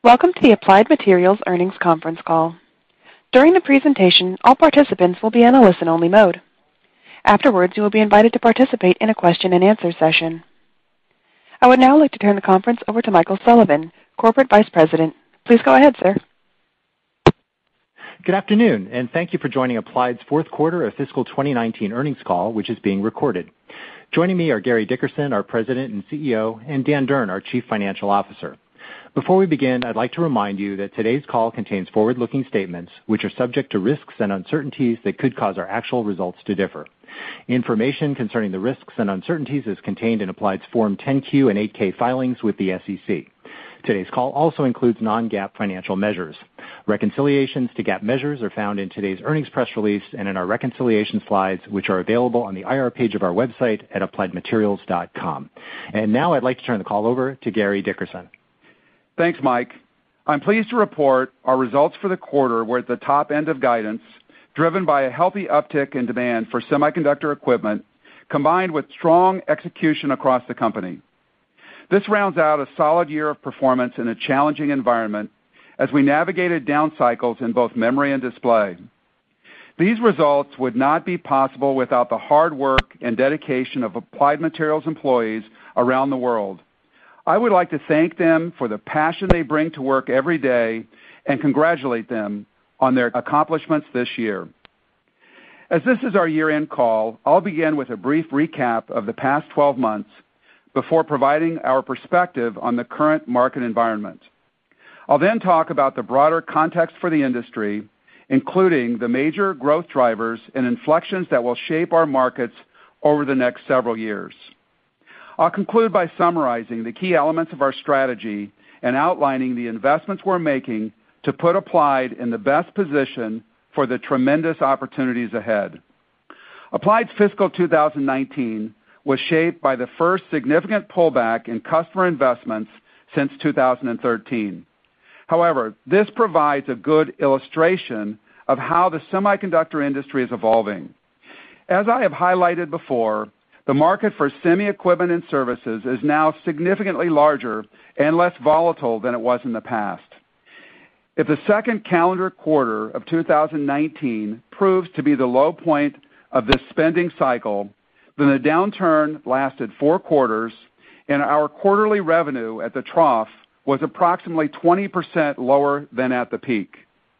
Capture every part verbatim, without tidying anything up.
Welcome to the Applied Materials Earnings Conference Call. During the presentation, all participants will be in a listen-only mode. Afterwards, you will be invited to participate in a question-and-answer session. I would now like to turn the conference over to Michael Sullivan, Corporate Vice President. Please go ahead, sir. Good afternoon, and thank you for joining Applied's fourth quarter of fiscal twenty nineteen earnings call, which is being recorded. Joining me are Gary Dickerson, our President and C E O, and Dan Durn, our Chief Financial Officer. Before we begin, I'd like to remind you that today's call contains forward-looking statements which are subject to risks and uncertainties that could cause our actual results to differ. Information concerning the risks and uncertainties is contained in Applied's Form ten Q and eight K filings with the S E C. Today's call also includes non-GAAP financial measures. Reconciliations to GAAP measures are found in today's earnings press release and in our reconciliation slides, which are available on the I R page of our website at applied materials dot com. And now I'd like to turn the call over to Gary Dickerson. Thanks, Mike. I'm pleased to report our results for the quarter were at the top end of guidance, driven by a healthy uptick in demand for semiconductor equipment, combined with strong execution across the company. This rounds out a solid year of performance in a challenging environment as we navigated down cycles in both memory and display. These results would not be possible without the hard work and dedication of Applied Materials employees around the world. I would like to thank them for the passion they bring to work every day and congratulate them on their accomplishments this year. As this is our year-end call, I'll begin with a brief recap of the past twelve months before providing our perspective on the current market environment. I'll then talk about the broader context for the industry, including the major growth drivers and inflections that will shape our markets over the next several years. I'll conclude by summarizing the key elements of our strategy and outlining the investments we're making to put Applied in the best position for the tremendous opportunities ahead. Applied's fiscal two thousand nineteen was shaped by the first significant pullback in customer investments since two thousand thirteen. However, this provides a good illustration of how the semiconductor industry is evolving. As I have highlighted before, the market for semi equipment and services is now significantly larger and less volatile than it was in the past. If the second calendar quarter of two thousand nineteen proves to be the low point of this spending cycle, then the downturn lasted four quarters, and our quarterly revenue at the trough was approximately twenty percent lower than at the peak.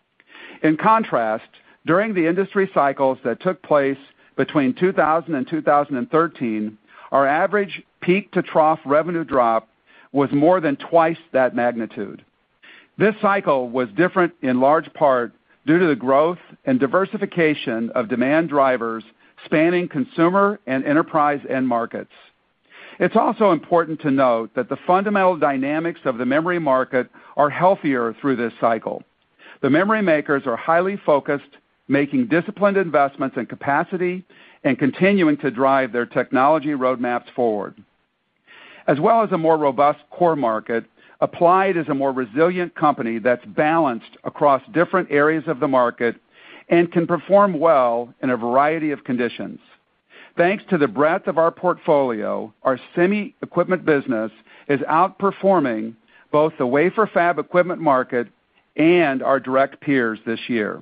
In contrast, during the industry cycles that took place between two thousand and two thousand thirteen, our average peak-to-trough revenue drop was more than twice that magnitude. This cycle was different in large part due to the growth and diversification of demand drivers spanning consumer and enterprise end markets. It's also important to note that the fundamental dynamics of the memory market are healthier through this cycle. The memory makers are highly focused, making disciplined investments in capacity and continuing to drive their technology roadmaps forward. As well as a more robust core market, Applied is a more resilient company that's balanced across different areas of the market and can perform well in a variety of conditions. Thanks to the breadth of our portfolio, our semi equipment business is outperforming both the wafer fab equipment market and our direct peers this year.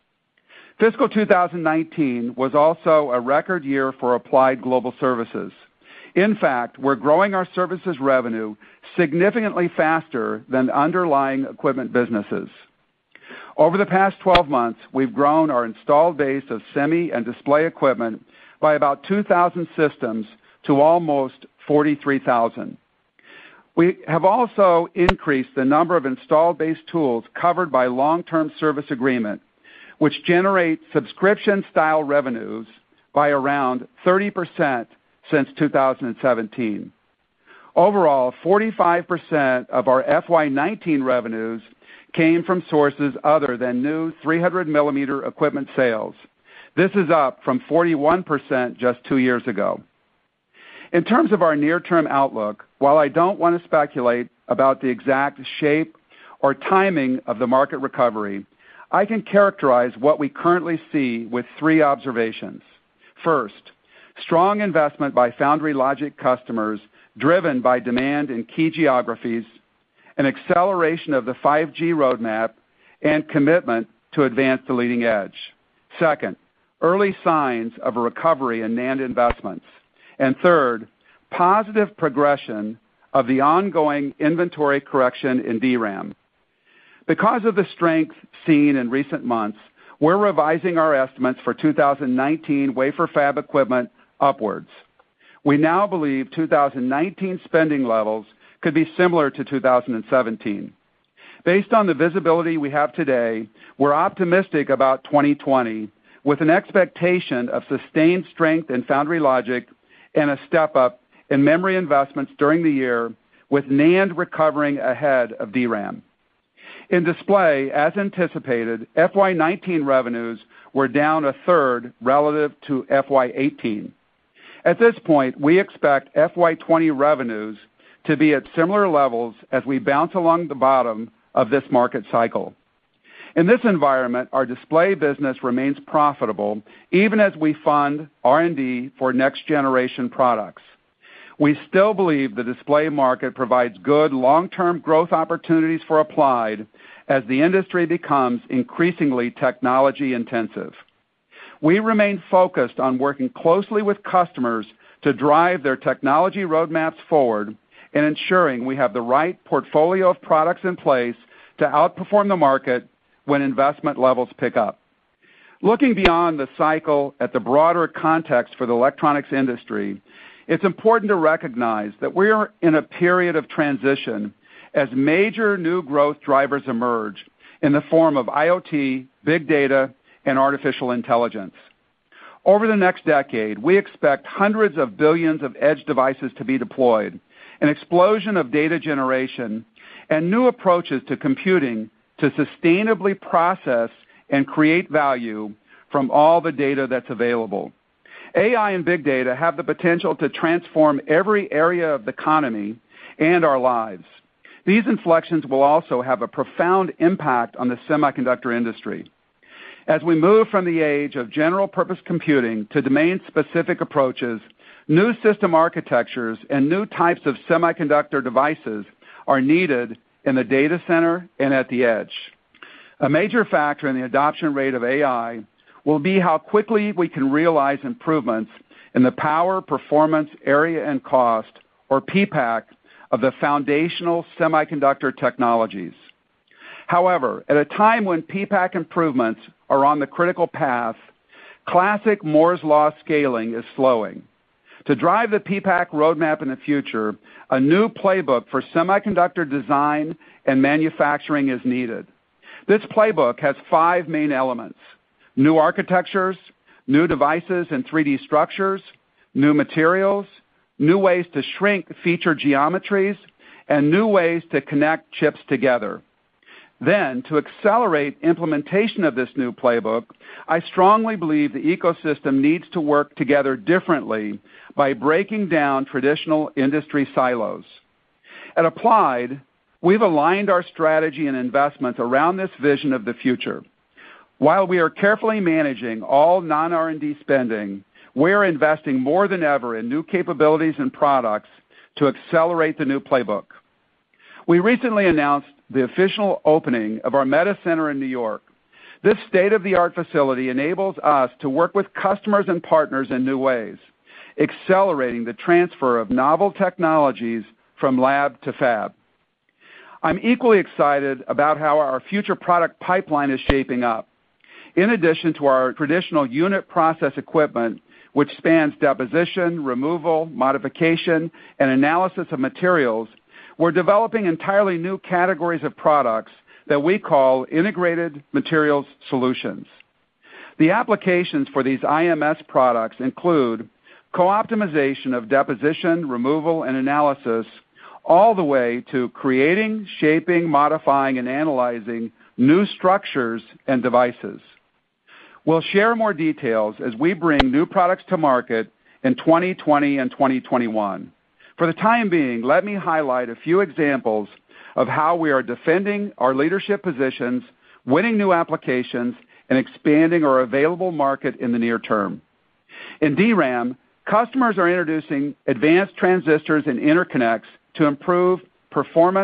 Fiscal two thousand nineteen was also a record year for Applied Global Services. In fact, we're growing our services revenue significantly faster than underlying equipment businesses. Over the past twelve months, we've grown our installed base of semi and display equipment by about two thousand systems to almost forty-three thousand. We have also increased the number of installed base tools covered by long-term service agreement, which generate subscription-style revenues by around thirty percent since two thousand seventeen. Overall, forty-five percent of our F Y nineteen revenues came from sources other than new three hundred millimeter equipment sales. This is up from forty-one percent just two years ago. In terms of our near-term outlook, while I don't want to speculate about the exact shape or timing of the market recovery, I can characterize what we currently see with three observations. First, strong investment by foundry logic customers driven by demand in key geographies, an acceleration of the five G roadmap, and commitment to advance the leading edge. Second, early signs of a recovery in NAND investments. And third, positive progression of the ongoing inventory correction in D RAM. Because of the strength seen in recent months, we're revising our estimates for two thousand nineteen wafer fab equipment upwards. We now believe two thousand nineteen spending levels could be similar to two thousand seventeen. Based on the visibility we have today, we're optimistic about twenty twenty, with an expectation of sustained strength in foundry logic and a step up in memory investments during the year, with NAND recovering ahead of D RAM. In display, as anticipated, F Y nineteen revenues were down a third relative to F Y eighteen. At this point, we expect F Y twenty revenues to be at similar levels as we bounce along the bottom of this market cycle. In this environment, our display business remains profitable even as we fund R and D for next-generation products. We still believe the display market provides good long-term growth opportunities for Applied as the industry becomes increasingly technology-intensive. We remain focused on working closely with customers to drive their technology roadmaps forward and ensuring we have the right portfolio of products in place to outperform the market when investment levels pick up. Looking beyond the cycle at the broader context for the electronics industry, it's important to recognize that we are in a period of transition as major new growth drivers emerge in the form of I O T, big data, and artificial intelligence. Over the next decade, we expect hundreds of billions of edge devices to be deployed, an explosion of data generation, and new approaches to computing to sustainably process and create value from all the data that's available. A I and big data have the potential to transform every area of the economy and our lives. These inflections will also have a profound impact on the semiconductor industry. As we move from the age of general-purpose computing to domain-specific approaches, new system architectures and new types of semiconductor devices are needed in the data center and at the edge. A major factor in the adoption rate of A I will be how quickly we can realize improvements in the power, performance, area, and cost, or P PAC, of the foundational semiconductor technologies. However, at a time when P PAC improvements are on the critical path, classic Moore's Law scaling is slowing. To drive the P PAC roadmap in the future, a new playbook for semiconductor design and manufacturing is needed. This playbook has five main elements: new architectures, new devices and three D structures, new materials, new ways to shrink feature geometries, and new ways to connect chips together. Then, to accelerate implementation of this new playbook, I strongly believe the ecosystem needs to work together differently by breaking down traditional industry silos. At Applied, we've aligned our strategy and investments around this vision of the future. While we are carefully managing all non-R and D spending, we're investing more than ever in new capabilities and products to accelerate the new playbook. We recently announced the official opening of our Meta Center in New York. This state-of-the-art facility enables us to work with customers and partners in new ways, accelerating the transfer of novel technologies from lab to fab. I'm equally excited about how our future product pipeline is shaping up. In addition to our traditional unit process equipment, which spans deposition, removal, modification, and analysis of materials, we're developing entirely new categories of products that we call integrated materials solutions. The applications for these I M S products include co-optimization of deposition, removal, and analysis, all the way to creating, shaping, modifying, and analyzing new structures and devices. We'll share more details as we bring new products to market in twenty twenty and twenty twenty-one. For the time being, let me highlight a few examples of how we are defending our leadership positions, winning new applications, and expanding our available market in the near term. In D RAM, customers are introducing advanced transistors and interconnects to improve performance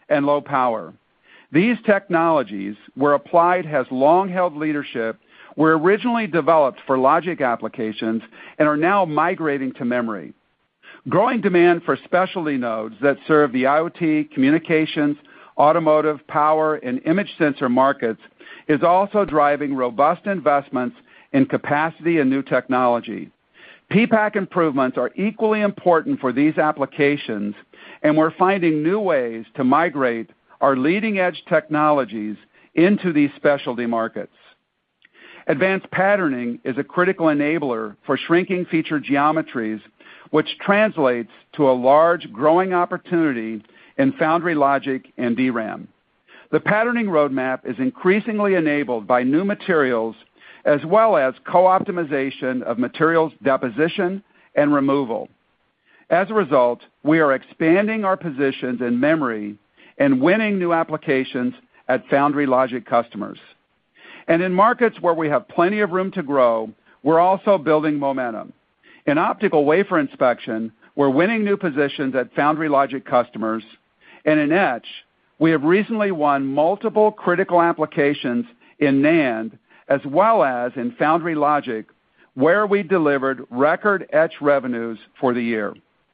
and low power. These technologies, where Applied has long held leadership, were originally developed for logic applications and are now migrating to memory. Growing demand for specialty nodes that serve the IoT, communications, automotive, power, and image sensor markets is also driving robust investments in capacity and new technology. P PAC improvements are equally important for these applications, and we're finding new ways to migrate our leading-edge technologies into these specialty markets. Advanced patterning is a critical enabler for shrinking feature geometries, which translates to a large growing opportunity in foundry logic and D RAM. The patterning roadmap is increasingly enabled by new materials as well as co-optimization of materials deposition and removal. As a result, we are expanding our positions in memory and winning new applications at foundry logic customers. And in markets where we have plenty of room to grow, we're also building momentum. In optical wafer inspection, we're winning new positions at foundry logic customers, and in etch, we have recently won multiple critical applications in NAND as well as in foundry logic, where we delivered record etch revenues for the year.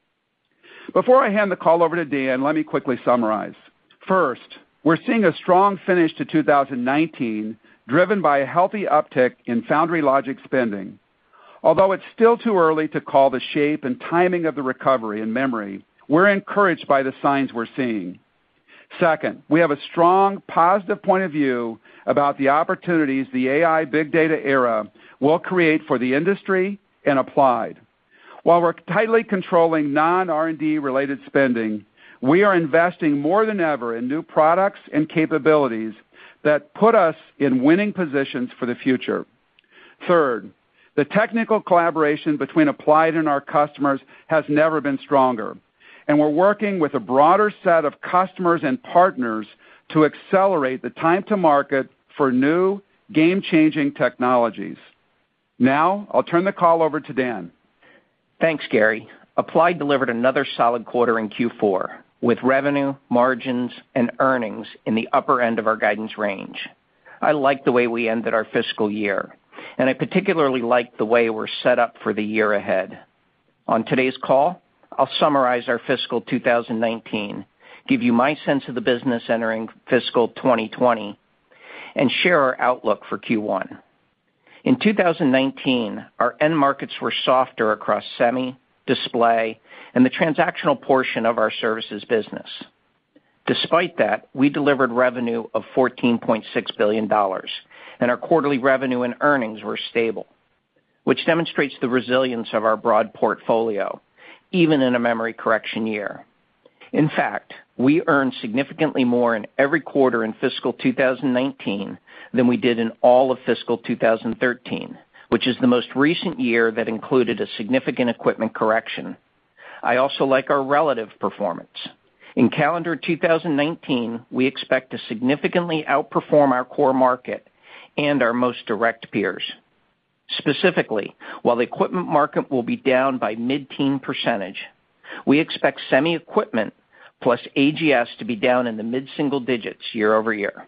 Before I hand the call over to Dan, let me quickly summarize. First, we're seeing a strong finish to two thousand nineteen, driven by a healthy uptick in foundry logic spending. Although it's still too early to call the shape and timing of the recovery in memory, we're encouraged by the signs we're seeing. Second, we have a strong positive point of view about the opportunities the A I big data era will create for the industry and Applied. While we're tightly controlling non-R and D related spending, we are investing more than ever in new products and capabilities that put us in winning positions for the future. Third, the technical collaboration between Applied and our customers has never been stronger, and we're working with a broader set of customers and partners to accelerate the time to market for new, game-changing technologies. Now, I'll turn the call over to Dan. Thanks, Gary. Applied delivered another solid quarter in Q four, with revenue, margins, and earnings in the upper end of our guidance range. I like the way we ended our fiscal year, and I particularly like the way we're set up for the year ahead. On today's call, I'll summarize our fiscal two thousand nineteen, give you my sense of the business entering fiscal twenty twenty, and share our outlook for Q one. In two thousand nineteen, our end markets were softer across semi, display, and the transactional portion of our services business. Despite that, we delivered revenue of fourteen point six billion dollars, and our quarterly revenue and earnings were stable, which demonstrates the resilience of our broad portfolio, even in a memory correction year. In fact, we earned significantly more in every quarter in fiscal two thousand nineteen than we did in all of fiscal two thousand thirteen, which is the most recent year that included a significant equipment correction. I also like our relative performance. In calendar two thousand nineteen, we expect to significantly outperform our core market and our most direct peers. Specifically, while the equipment market will be down by mid-teen percentage, we expect semi-equipment plus A G S to be down in the mid-single digits year over year.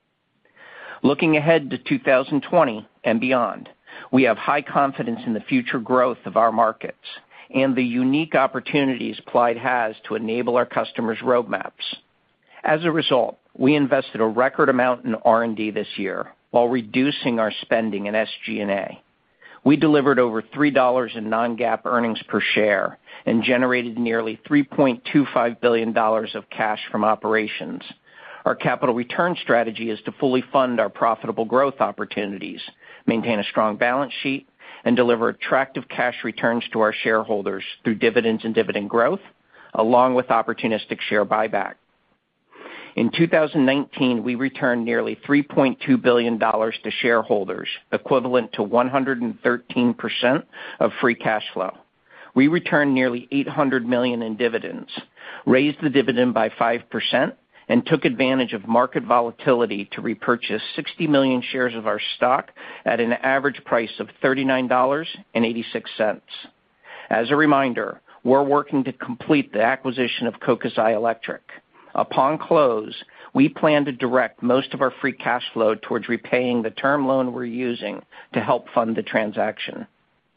Looking ahead to two thousand twenty and beyond, we have high confidence in the future growth of our markets and the unique opportunities Applied has to enable our customers' roadmaps. As a result, we invested a record amount in R and D this year while reducing our spending in S G and A. We delivered over three dollars in non-GAAP earnings per share and generated nearly three point two five billion dollars of cash from operations. Our capital return strategy is to fully fund our profitable growth opportunities, maintain a strong balance sheet, and deliver attractive cash returns to our shareholders through dividends and dividend growth, along with opportunistic share buyback. In two thousand nineteen, we returned nearly three point two billion dollars to shareholders, equivalent to one hundred thirteen percent of free cash flow. We returned nearly eight hundred million dollars in dividends, raised the dividend by five percent, and took advantage of market volatility to repurchase sixty million shares of our stock at an average price of thirty-nine dollars and eighty-six cents. As a reminder, we're working to complete the acquisition of Kokusai Electric. Upon close, we plan to direct most of our free cash flow towards repaying the term loan we're using to help fund the transaction.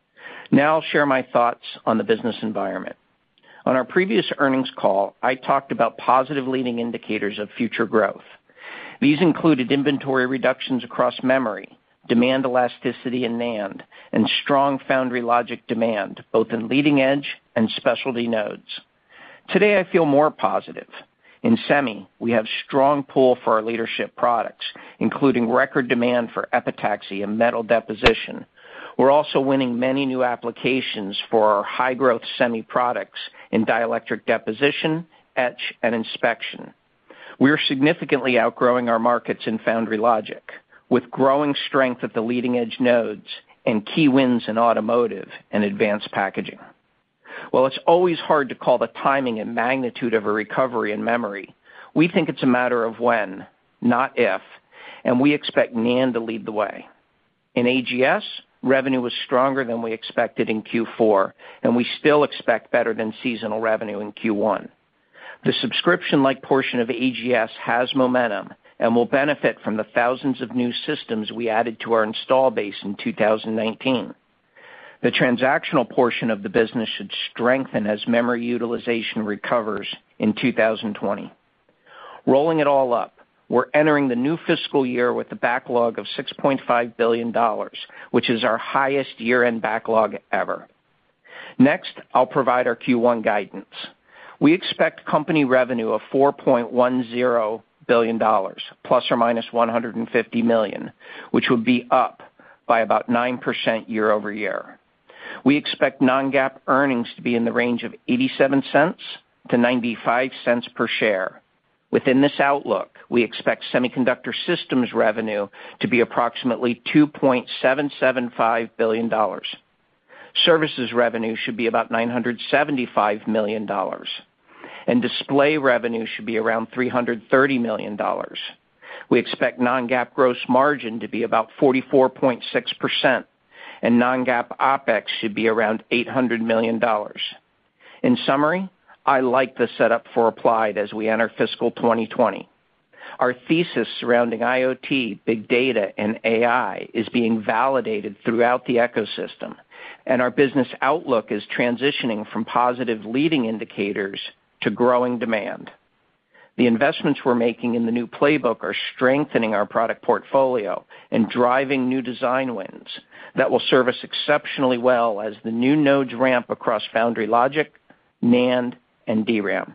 Now I'll share my thoughts on the business environment. On our previous earnings call, I talked about positive leading indicators of future growth. These included inventory reductions across memory, demand elasticity in NAND, and strong foundry logic demand, both in leading edge and specialty nodes. Today I feel more positive. In semi, we have strong pull for our leadership products, including record demand for epitaxy and metal deposition. We're also winning many new applications for our high-growth semi products in dielectric deposition, etch, and inspection. We're significantly outgrowing our markets in foundry logic, with growing strength at the leading-edge nodes and key wins in automotive and advanced packaging. While it's always hard to call the timing and magnitude of a recovery in memory, we think it's a matter of when, not if, and we expect NAND to lead the way. In A G S, revenue was stronger than we expected in Q four, and we still expect better than seasonal revenue in Q one. The subscription-like portion of A G S has momentum and will benefit from the thousands of new systems we added to our install base in two thousand nineteen. The transactional portion of the business should strengthen as memory utilization recovers in two thousand twenty. Rolling it all up, we're entering the new fiscal year with a backlog of six point five billion dollars, which is our highest year-end backlog ever. Next, I'll provide our Q one guidance. We expect company revenue of four point one zero billion dollars, plus or minus one hundred fifty million dollars, which would be up by about nine percent year over year. We expect non-GAAP earnings to be in the range of eighty-seven cents to ninety-five cents per share. Within this outlook, we expect semiconductor systems revenue to be approximately two point seven seven five billion dollars. Services revenue should be about nine hundred seventy-five million dollars. And display revenue should be around three hundred thirty million dollars. We expect non-GAAP gross margin to be about forty-four point six percent, and non-GAAP OpEx should be around eight hundred million dollars. In summary, I like the setup for Applied as we enter fiscal twenty twenty. Our thesis surrounding I O T, big data, and A I is being validated throughout the ecosystem, and our business outlook is transitioning from positive leading indicators to growing demand. The investments we're making in the new playbook are strengthening our product portfolio and driving new design wins that will serve us exceptionally well as the new nodes ramp across foundry logic, NAND, and D RAM.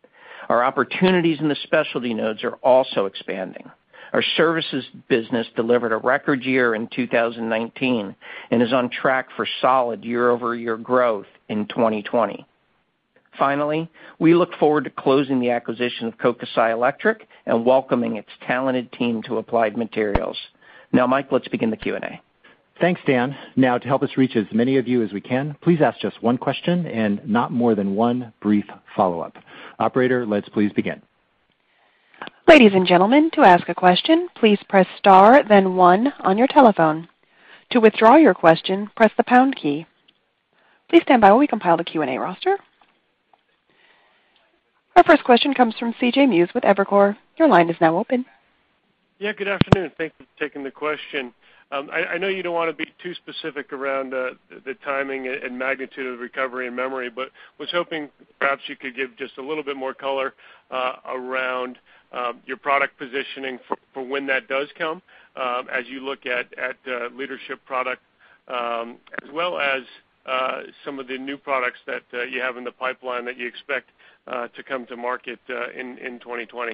Our opportunities in the specialty nodes are also expanding. Our services business delivered a record year in two thousand nineteen and is on track for solid year-over-year growth in twenty twenty. Finally, we look forward to closing the acquisition of Kokusai Electric and welcoming its talented team to Applied Materials. Now, Mike, let's begin the Q and A. Thanks, Dan. Now, to help us reach as many of you as we can, please ask just one question and not more than one brief follow-up. Operator, let's please begin. Ladies and gentlemen, to ask a question, please press star, then one on your telephone. To withdraw your question, press the pound key. Please stand by while we compile the Q and A roster. Our first question comes from C J Muse with Evercore. Your line is now open. Yeah, good afternoon. Thanks for taking the question. Um, I, I know you don't want to be too specific around uh, the timing and magnitude of recovery in memory, but was hoping perhaps you could give just a little bit more color uh, around um, your product positioning for, for when that does come, um, as you look at, at uh, leadership product, um, as well as uh, some of the new products that uh, you have in the pipeline that you expect uh, to come to market uh, in, in twenty twenty.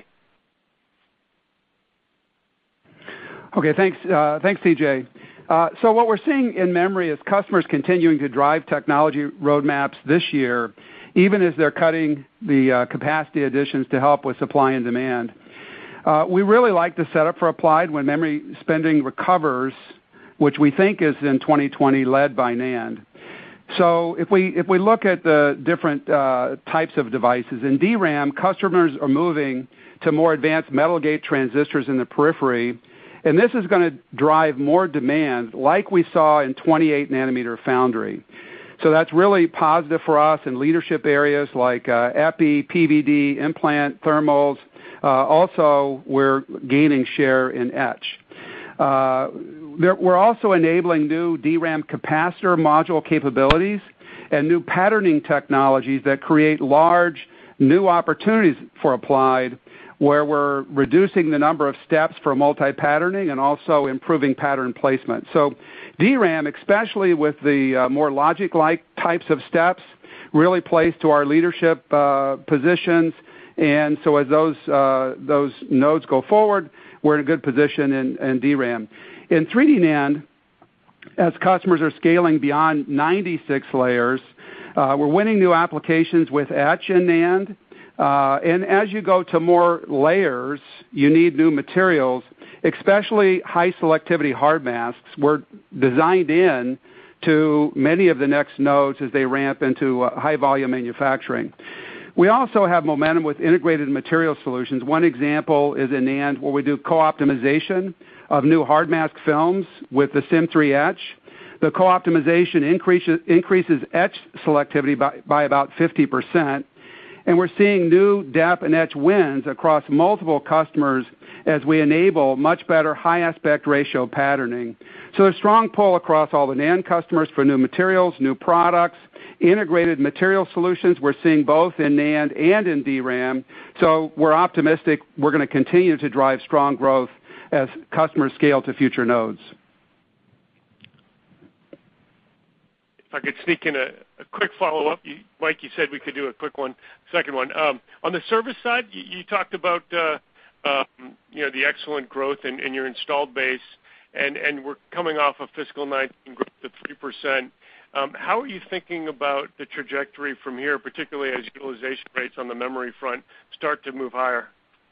Okay, thanks, uh, thanks, C J. Uh, so what we're seeing in memory is customers continuing to drive technology roadmaps this year, even as they're cutting the uh, capacity additions to help with supply and demand. Uh, we really like the setup for Applied when memory spending recovers, which we think is in twenty twenty led by NAND. So if we if we look at the different uh, types of devices, in D RAM, customers are moving to more advanced metal gate transistors in the periphery, and this is going to drive more demand like we saw in twenty-eight nanometer foundry. So that's really positive for us in leadership areas like uh, epi, P V D, implant, thermals. Uh, also, we're gaining share in etch. Uh, there, we're also enabling new D RAM capacitor module capabilities and new patterning technologies that create large new opportunities for Applied, where we're reducing the number of steps for multi-patterning and also improving pattern placement. So D RAM, especially with the uh, more logic-like types of steps, really plays to our leadership uh, positions. And so as those uh, those nodes go forward, we're in a good position in, in D RAM. In three D NAND, as customers are scaling beyond ninety-six layers, uh, we're winning new applications with etch and NAND. Uh, and as you go to more layers, you need new materials, especially high selectivity hard masks. We're designed in to many of the next nodes as they ramp into uh, high volume manufacturing. We also have momentum with integrated material solutions. One example is in NAND, where we do co-optimization of new hard mask films with the Sim three etch. The co-optimization increases, increases etch selectivity by, by about fifty percent. And we're seeing new dep and etch wins across multiple customers as we enable much better high aspect ratio patterning. So there's strong pull across all the NAND customers for new materials, new products, integrated material solutions. We're seeing both in NAND and in D RAM. So we're optimistic we're going to continue to drive strong growth as customers scale to future nodes. If I could sneak in a, a quick follow-up. You, Mike, you said we could do a quick one, second one. Um, on the service side, you, you talked about uh, um, you know, the excellent growth in, in your installed base, and, and we're coming off of fiscal nineteen growth of three percent. Um, how are you thinking about the trajectory from here, particularly as utilization rates on the memory front start to move higher?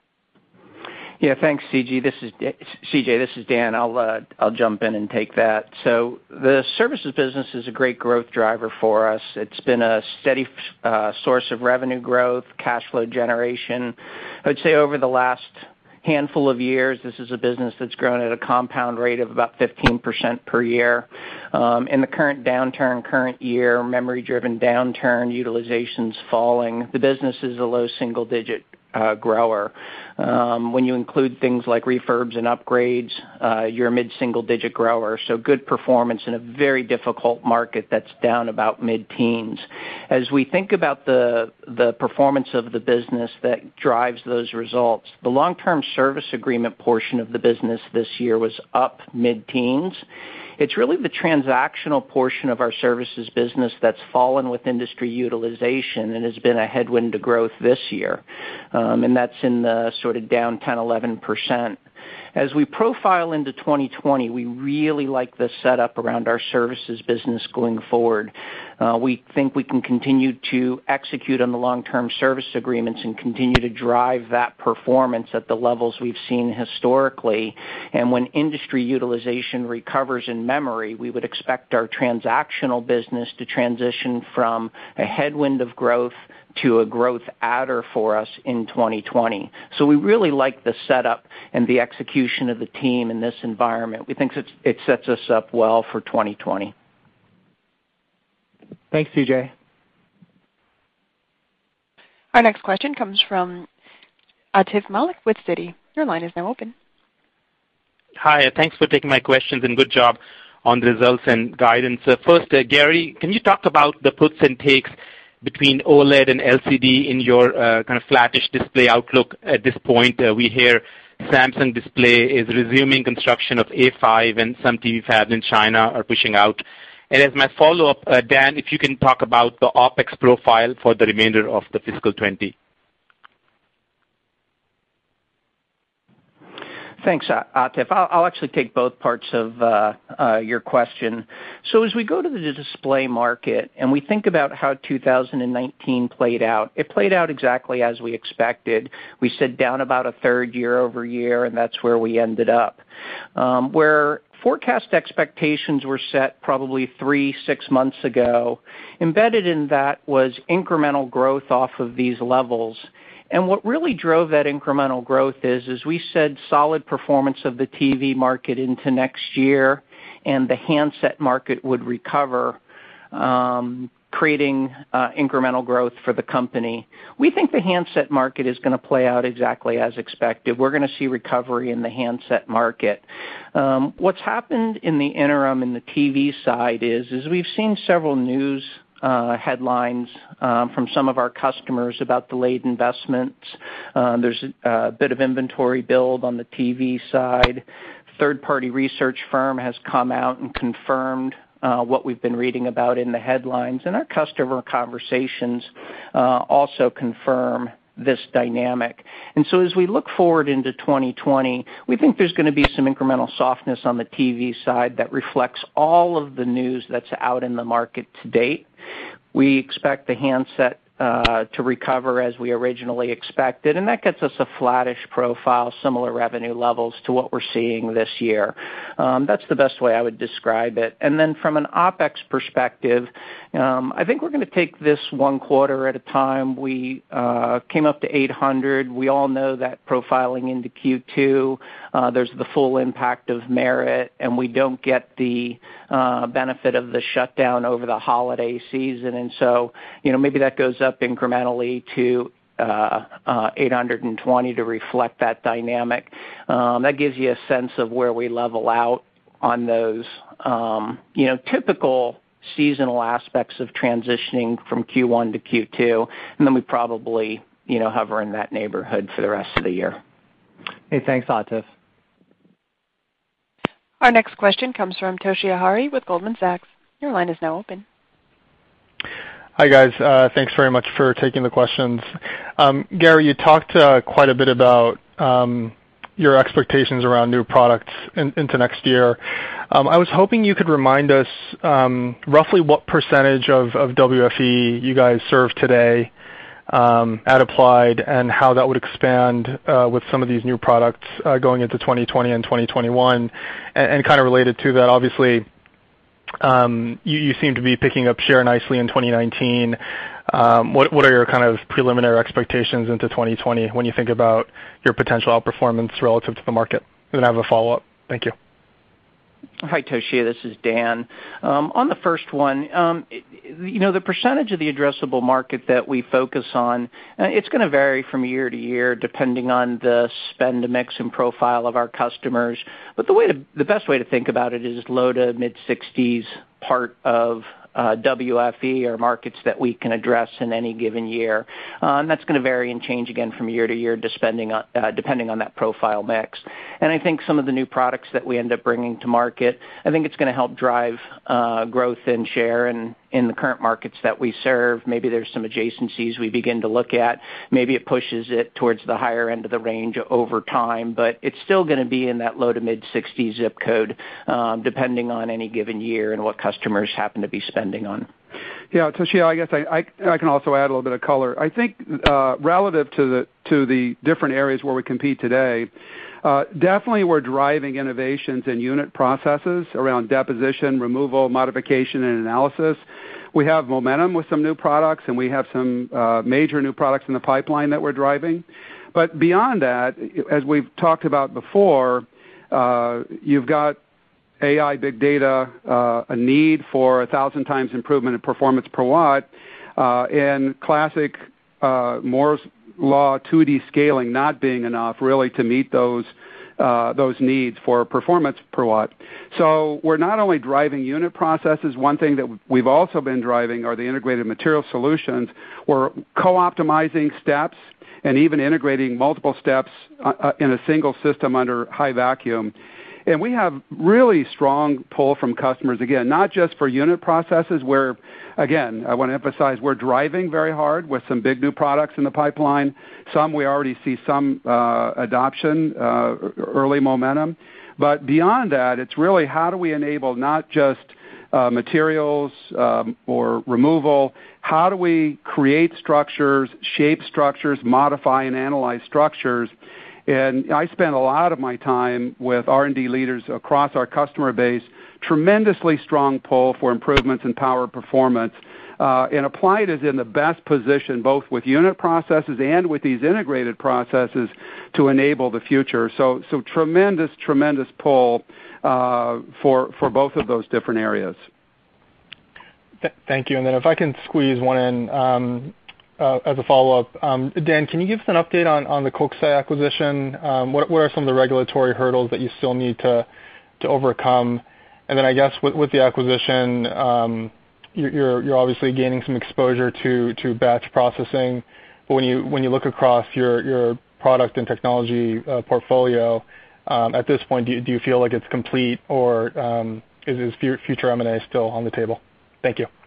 Yeah, thanks, C J. This is C J. This is Dan. I'll uh, I'll jump in and take that. So the services business is a great growth driver for us. It's been a steady uh, source of revenue growth, cash flow generation. I would say over the last handful of years, this is a business that's grown at a compound rate of about fifteen percent per year. Um, in the current downturn, current year, memory-driven downturn, utilization's falling. The business is a low single-digit Uh, grower. Um, when you include things like refurbs and upgrades, uh, you're a mid-single-digit grower. So good performance in a very difficult market that's down about mid-teens. As we think about the the performance of the business that drives those results, the long-term service agreement portion of the business this year was up mid-teens. It's really the transactional portion of our services business that's fallen with industry utilization and has been a headwind to growth this year. Um, and that's in the sort of down ten, eleven percent. As we profile into twenty twenty, we really like the setup around our services business going forward. Uh, we think we can continue to execute on the long-term service agreements and continue to drive that performance at the levels we've seen historically. And when industry utilization recovers in memory, we would expect our transactional business to transition from a headwind of growth to a growth adder for us in twenty twenty. So we really like the setup and the execution of the team in this environment. We think it's, it sets us up well for twenty twenty. Thanks, C J. Our next question comes from Atif Malik with Citi. Your line is now open. Hi, thanks for taking my questions and good job on the results and guidance. Uh, first, uh, Gary, can you talk about the puts and takes between OLED and L C D in your uh, kind of flattish display outlook at this point? Uh, we hear Samsung Display is resuming construction of A five and some T V fabs in China are pushing out. And as my follow-up, uh, Dan, if you can talk about the OpEx profile for the remainder of the fiscal twenty. Thanks, Atif. I'll, I'll actually take both parts of uh, uh, your question. So as we go to the display market and we think about how two thousand nineteen played out, it played out exactly as we expected. We said down about a third year over year, and that's where we ended up. Um, where forecast expectations were set probably three, six months ago, embedded in that was incremental growth off of these levels. And what really drove that incremental growth is, as we said, solid performance of the T V market into next year, and the handset market would recover. um, creating uh, incremental growth for the company. We think the handset market is going to play out exactly as expected. We're going to see recovery in the handset market. Um, what's happened in the interim in the T V side is, is we've seen several news uh, headlines um, from some of our customers about delayed investments. Uh, there's a, a bit of inventory build on the T V side. Third-party research firm has come out and confirmed Uh, what we've been reading about in the headlines, and our customer conversations uh, also confirm this dynamic. And so as we look forward into twenty twenty, we think there's going to be some incremental softness on the T V side that reflects all of the news that's out in the market to date. We expect the handset Uh, to recover as we originally expected, and that gets us a flattish profile, similar revenue levels to what we're seeing this year. Um, that's the best way I would describe it. And then from an OpEx perspective, um, I think we're going to take this one quarter at a time. We uh, came up to eight hundred. We all know that profiling into Q two, uh, there's the full impact of merit, and we don't get the uh, benefit of the shutdown over the holiday season. And so, you know, maybe that goes up incrementally to uh, uh, eight hundred twenty to reflect that dynamic. Um, that gives you a sense of where we level out on those, um, you know, typical seasonal aspects of transitioning from Q one to Q two, and then we probably, you know, hover in that neighborhood for the rest of the year. Hey, thanks, Atif. Our next question comes from Toshiya Hari with Goldman Sachs. Your line is now open. Hi, guys. Uh, thanks very much for taking the questions. Um, Gary, you talked uh, quite a bit about um, your expectations around new products in, into next year. Um, I was hoping you could remind us um, roughly what percentage of, of W F E you guys serve today um, at Applied, and how that would expand uh, with some of these new products uh, going into twenty twenty and twenty twenty-one. And, and kind of related to that, obviously, Um, you, you seem to be picking up share nicely in twenty nineteen. Um, what, what are your kind of preliminary expectations into twenty twenty when you think about your potential outperformance relative to the market? And then I have a follow-up. Thank you. Hi, Toshiya. This is Dan. Um, on the first one, um, it, you know, the percentage of the addressable market that we focus on, uh, it's going to vary from year to year depending on the spend mix and profile of our customers. But the way to, the best way to think about it is low to mid sixties part of uh, W F E, or markets that we can address in any given year. Uh, and that's going to vary and change again from year to year depending on, uh, depending on that profile mix. And I think some of the new products that we end up bringing to market, I think it's going to help drive uh, growth and share in, in the current markets that we serve. Maybe there's some adjacencies we begin to look at. Maybe it pushes it towards the higher end of the range over time, but it's still going to be in that low to mid sixties zip code, um, depending on any given year and what customers happen to be spending on. Yeah, Toshiya, I guess I, I, I can also add a little bit of color. I think uh, relative to the to the different areas where we compete today, uh, definitely we're driving innovations in unit processes around deposition, removal, modification, and analysis. We have momentum with some new products, and we have some uh, major new products in the pipeline that we're driving. But beyond that, as we've talked about before, uh, you've got A I, big data, uh, a need for a thousand times improvement in performance per watt, uh, and classic uh, Moore's Law two D scaling not being enough really to meet those uh, those needs for performance per watt. So we're not only driving unit processes. One thing that we've also been driving are the integrated material solutions. We're co-optimizing steps and even integrating multiple steps uh, in a single system under high vacuum. And we have really strong pull from customers, again, not just for unit processes where, again, I want to emphasize we're driving very hard with some big new products in the pipeline. Some we already see some uh, adoption, uh, early momentum. But beyond that, it's really how do we enable not just uh, materials um, or removal, how do we create structures, shape structures, modify and analyze structures. And I spend a lot of my time with R and D leaders across our customer base, tremendously strong pull for improvements in power performance. Uh, and Applied is in the best position both with unit processes and with these integrated processes to enable the future. So, so tremendous, tremendous pull uh, for, for both of those different areas. Th- thank you. And then if I can squeeze one in um, uh, as a follow-up. Um, Dan, can you give us an update on, on the Kokusai acquisition? Um, what, what are some of the regulatory hurdles that you still need to, to overcome? And then I guess with, with the acquisition, um, you're, you're obviously gaining some exposure to, to batch processing. But when you, when you look across your, your product and technology uh, portfolio, um, at this point, do you, do you feel like it's complete, or um, is, is future M and A still on the table? Thank you.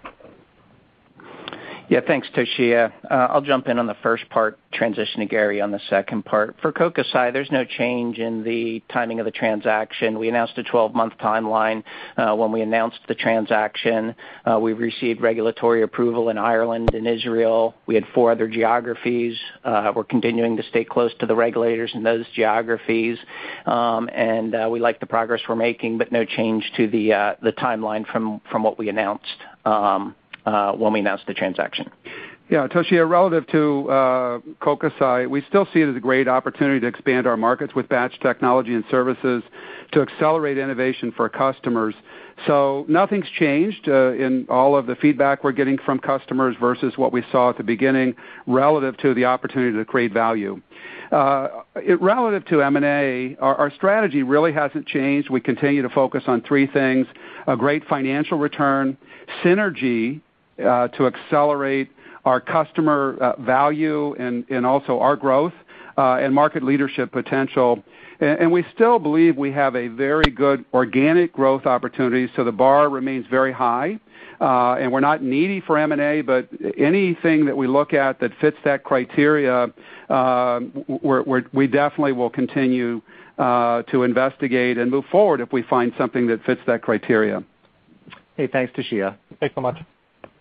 Yeah, thanks, Toshiya. Uh, I'll jump in on the first part, transition to Gary on the second part. For Kokusai, there's no change in the timing of the transaction. We announced a twelve-month timeline uh, when we announced the transaction. Uh, we've received regulatory approval in Ireland and Israel. We had four other geographies. Uh, we're continuing to stay close to the regulators in those geographies, um, and uh, we like the progress we're making, but no change to the uh, the timeline from, from what we announced. Um, Uh, when we announced the transaction. Yeah, Toshiya, relative to uh, Kokusai, we still see it as a great opportunity to expand our markets with batch technology and services to accelerate innovation for customers. So nothing's changed uh, in all of the feedback we're getting from customers versus what we saw at the beginning relative to the opportunity to create value. Uh, it, relative to M and A, our, our strategy really hasn't changed. We continue to focus on three things: a great financial return, synergy, Uh, to accelerate our customer uh, value and, and also our growth, uh, and market leadership potential. And, and we still believe we have a very good organic growth opportunity, so the bar remains very high. Uh, and we're not needy for M and A, but anything that we look at that fits that criteria, uh, we're, we're, we definitely will continue uh, to investigate and move forward if we find something that fits that criteria. Hey, thanks, Toshiya. Thanks so much.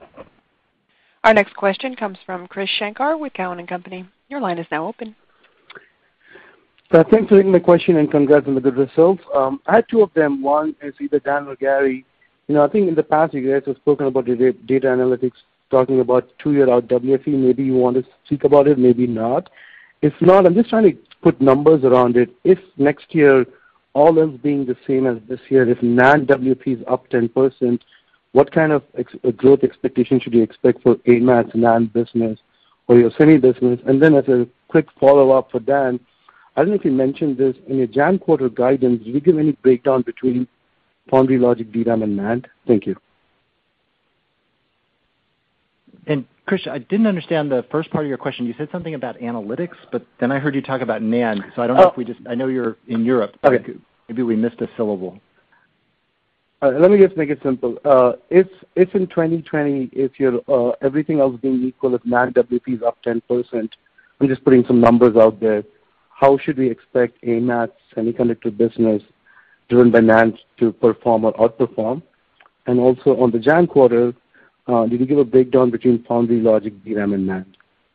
Our next question comes from Krish Sankar with Cowen and Company. Your line is now open. Uh, thanks for taking the question, and congrats on the good results. Um, I had two of them. One is either Dan or Gary. You know, I think in the past you guys have spoken about the data analytics, talking about two-year out W F E. Maybe you want to speak about it, maybe not. If not, I'm just trying to put numbers around it. If next year, all else being the same as this year, if NAND W F E is up ten percent, what kind of ex- growth expectation should you expect for A M A T's NAND business or your semi business? And then as a quick follow-up for Dan, I don't know if you mentioned this, in your January quarter guidance, did you give any breakdown between foundry logic, D RAM, and NAND? Thank you. And Krish, I didn't understand the first part of your question. You said something about analytics, but then I heard you talk about NAND. So I don't know oh. if we just, I know you're in Europe. Okay. Maybe we missed a syllable. Uh, let me just make it simple. Uh, if if in twenty twenty, if you're uh, everything else being equal, if NAND W P is up ten percent, I'm just putting some numbers out there. How should we expect A M A T's semiconductor business driven by NAND to perform or outperform? And also on the January quarter, uh, did you give a breakdown between foundry logic, D RAM, and NAND?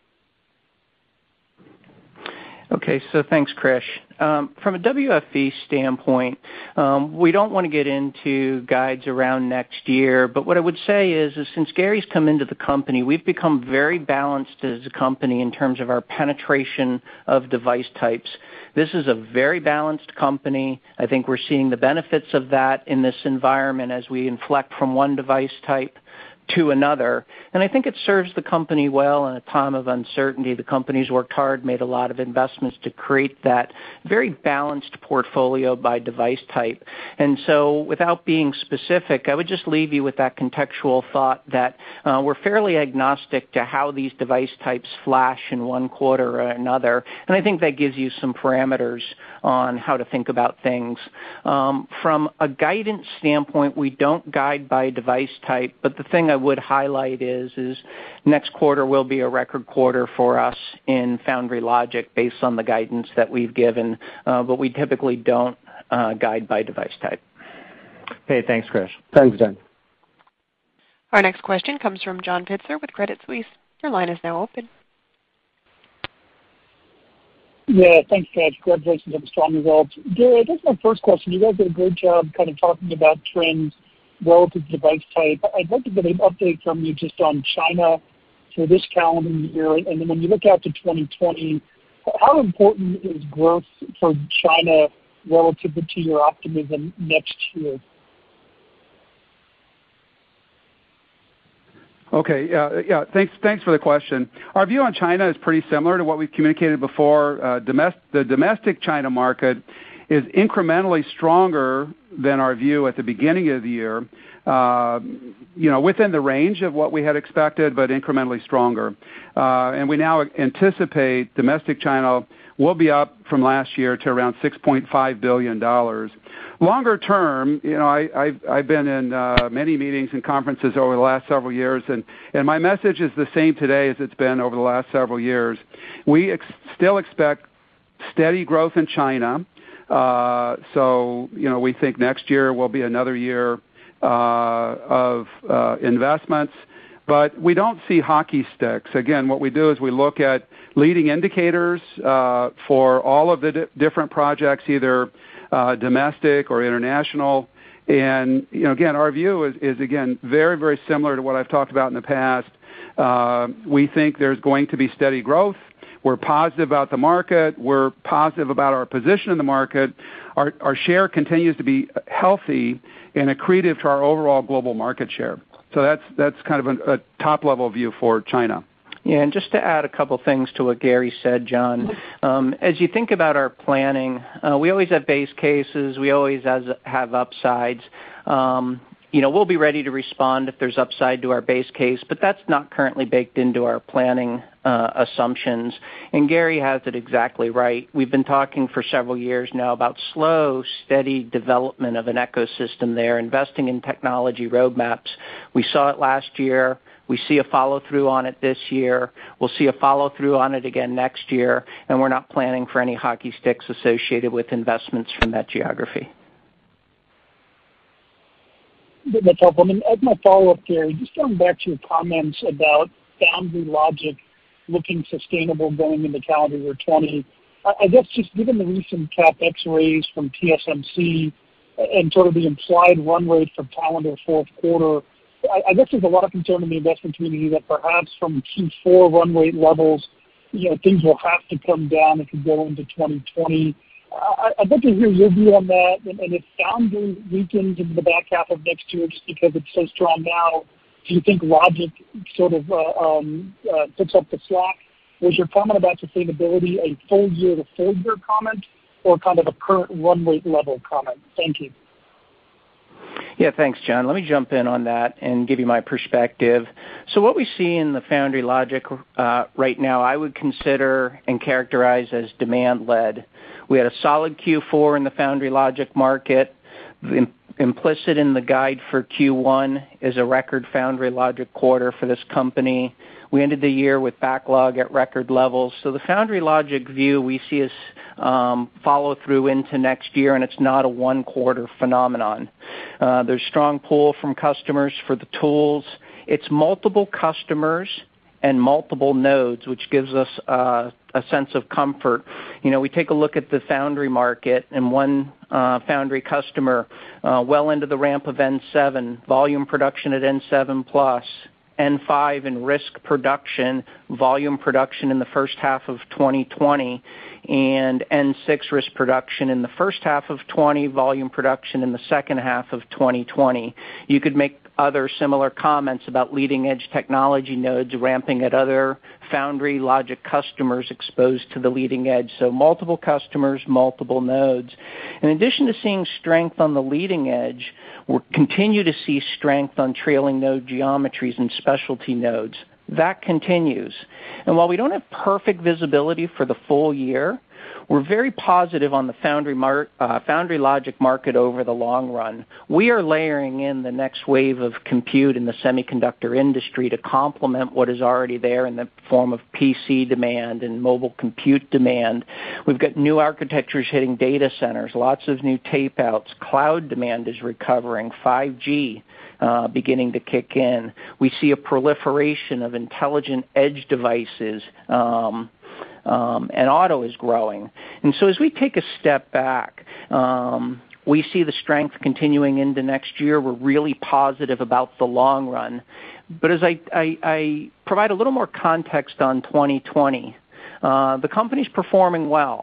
Okay, so thanks, Krish. Um, from a W F E standpoint, um, we don't want to get into guides around next year, but what I would say is, is since Gary's come into the company, we've become very balanced as a company in terms of our penetration of device types. This is a very balanced company. I think we're seeing the benefits of that in this environment as we inflect from one device type to another. And I think it serves the company well in a time of uncertainty. The company's worked hard, made a lot of investments to create that very balanced portfolio by device type. And so without being specific, I would just leave you with that contextual thought that uh, we're fairly agnostic to how these device types flash in one quarter or another. And I think that gives you some parameters on how to think about things. Um, from a guidance standpoint, we don't guide by device type, but the thing I would highlight is, is next quarter will be a record quarter for us in foundry logic based on the guidance that we've given, uh, but we typically don't uh, guide by device type. Hey, thanks, Krish. Thanks, Dan. Our next question comes from John Pitzer with Credit Suisse. Your line is now open. Yeah, thanks, guys. Congratulations on the strong results. Gary, that's my first question. You guys did a great job kind of talking about trends relative to device type. I'd like to get an update from you just on China for this calendar year, and then when you look out to twenty twenty, how important is growth for China relative to your optimism next year? Okay. Yeah, yeah. Thanks, thanks for the question. Our view on China is pretty similar to what we've communicated before. Uh, domestic, the domestic China market is incrementally stronger than our view at the beginning of the year, uh, you know, within the range of what we had expected, but incrementally stronger. Uh, and we now anticipate domestic China will be up from last year to around six point five billion dollars. Longer term, you know, I, I've, I've been in uh, many meetings and conferences over the last several years, and, and my message is the same today as it's been over the last several years. We ex- still expect steady growth in China. Uh, so, you know, we think next year will be another year uh, of uh, investments. But we don't see hockey sticks. Again, what we do is we look at leading indicators uh, for all of the di- different projects, either uh, domestic or international. And, you know, again, our view is, is, again, very, very similar to what I've talked about in the past. Uh, we think there's going to be steady growth. We're positive about the market. We're positive about our position in the market. Our, our share continues to be healthy and accretive to our overall global market share. So that's that's kind of a, a top-level view for China. Yeah, and just to add a couple things to what Gary said, John, um, as you think about our planning, uh, we always have base cases. We always has, have upsides. Um, you know, we'll be ready to respond if there's upside to our base case, but that's not currently baked into our planning uh, assumptions. And Gary has it exactly right. We've been talking for several years now about slow, steady development of an ecosystem there, investing in technology roadmaps. We saw it last year. We see a follow-through on it this year. We'll see a follow-through on it again next year, and we're not planning for any hockey sticks associated with investments from that geography. That's helpful. And as my follow-up, Gary, just going back to your comments about foundry logic looking sustainable going into calendar year twenty, I guess just given the recent CapEx raise from T S M C and sort of the implied run rate for calendar fourth quarter, I guess there's a lot of concern in the investment community that perhaps from Q four run rate levels, you know, things will have to come down if you go into twenty twenty. I'd like to hear your view on that, and, and if foundry weakens into the back half of next year just because it's so strong now, do you think logic sort of uh, um, uh, picks up the slack? Was your comment about sustainability a full year to full year comment, or kind of a current run rate level comment? Thank you. Yeah, thanks, John. Let me jump in on that and give you my perspective. So what we see in the foundry logic uh, right now, I would consider and characterize as demand-led. We had a solid Q four in the foundry logic market. The implicit in the guide for Q one is a record foundry logic quarter for this company. We ended the year with backlog at record levels. So the foundry logic view we see as um, follow through into next year, and it's not a one-quarter phenomenon. Uh, there's strong pull from customers for the tools. It's multiple customers and multiple nodes, which gives us uh, a sense of comfort. You know, we take a look at the foundry market, and one uh, foundry customer uh, well into the ramp of N seven, volume production at N seven plus, N five in risk production, volume production in the first half of twenty twenty, and N six risk production in the first half of twenty, volume production in the second half of twenty twenty. You could make other similar comments about leading-edge technology nodes ramping at other foundry logic customers exposed to the leading edge. So multiple customers, multiple nodes. In addition to seeing strength on the leading edge, we'll continue to see strength on trailing node geometries and specialty nodes. That continues. And while we don't have perfect visibility for the full year, we're very positive on the foundry, mar- uh, foundry logic market over the long run. We are layering in the next wave of compute in the semiconductor industry to complement what is already there in the form of P C demand and mobile compute demand. We've got new architectures hitting data centers, lots of new tape outs. Cloud demand is recovering, five G. Uh, beginning to kick in. We see a proliferation of intelligent edge devices, um, um, and auto is growing. And so as we take a step back, um, we see the strength continuing into next year. We're really positive about the long run. But as I, I, I provide a little more context on twenty twenty, uh, the company's performing well.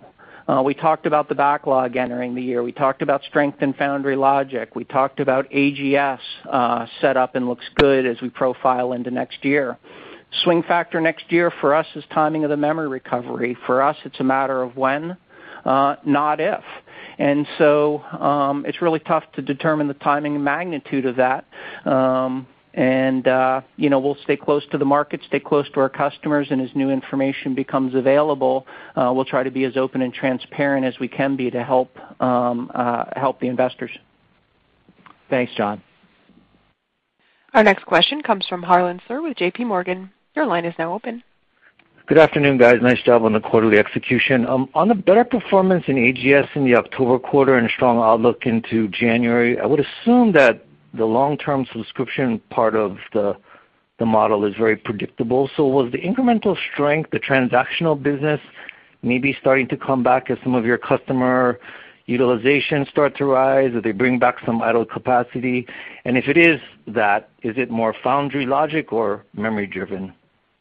Uh, we talked about the backlog entering the year. We talked about strength in foundry logic. We talked about A G S uh, set up and looks good as we profile into next year. Swing factor next year for us is timing of the memory recovery. For us, it's a matter of when, uh, not if. And so um, it's really tough to determine the timing and magnitude of that. Um, and, uh, you know, we'll stay close to the market, stay close to our customers, and as new information becomes available, uh, we'll try to be as open and transparent as we can be to help, um, uh, help the investors. Thanks, John. Our next question comes from Harlan Sur with J P Morgan. Your line is now open. Good afternoon, guys. Nice job on the quarterly execution. Um, on the better performance in A G S in the October quarter and a strong outlook into January, I would assume that the long-term subscription part of the the model is very predictable. So was the incremental strength, the transactional business, maybe starting to come back as some of your customer utilization start to rise, or they bring back some idle capacity? And if it is that, is it more foundry logic or memory driven?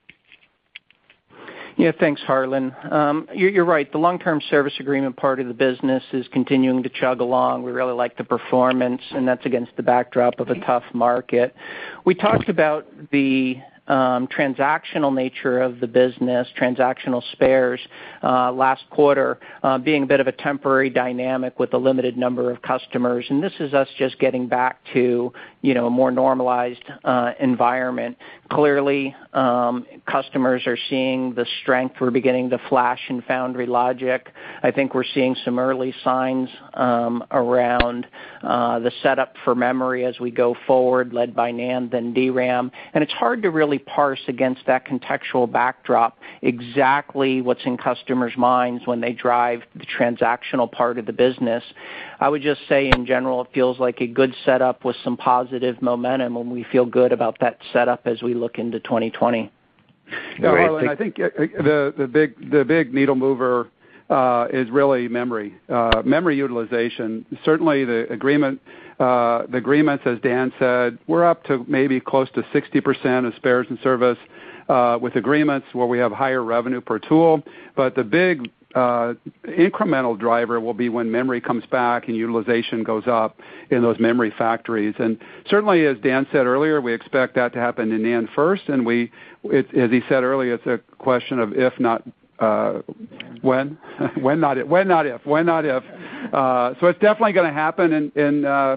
Yeah, thanks, Harlan. Um, you're, you're right. The long-term service agreement part of the business is continuing to chug along. We really like the performance, and that's against the backdrop of a tough market. We talked about the Um, transactional nature of the business, transactional spares, uh, last quarter uh, being a bit of a temporary dynamic with a limited number of customers. And this is us just getting back to, you know, a more normalized uh, environment. Clearly, um, customers are seeing the strength we're beginning to flash in foundry logic. I think we're seeing some early signs um, around uh, the setup for memory as we go forward, led by NAND and D RAM. And it's hard to really parse against that contextual backdrop exactly what's in customers' minds when they drive the transactional part of the business. I would just say in general it feels like a good setup with some positive momentum, and we feel good about that setup as we look into twenty twenty. Yeah, Harlan, I think the, the big the big needle mover uh, is really memory. Uh, memory utilization. Certainly the agreement Uh, the agreements, as Dan said, we're up to maybe close to sixty percent of spares and service uh, with agreements where we have higher revenue per tool. But the big uh, incremental driver will be when memory comes back and utilization goes up in those memory factories. And certainly, as Dan said earlier, we expect that to happen in NAND first. And we, it, as he said earlier, it's a question of if, not Uh, when, when not if, when not if, when not if. Uh, so it's definitely going to happen in, in uh,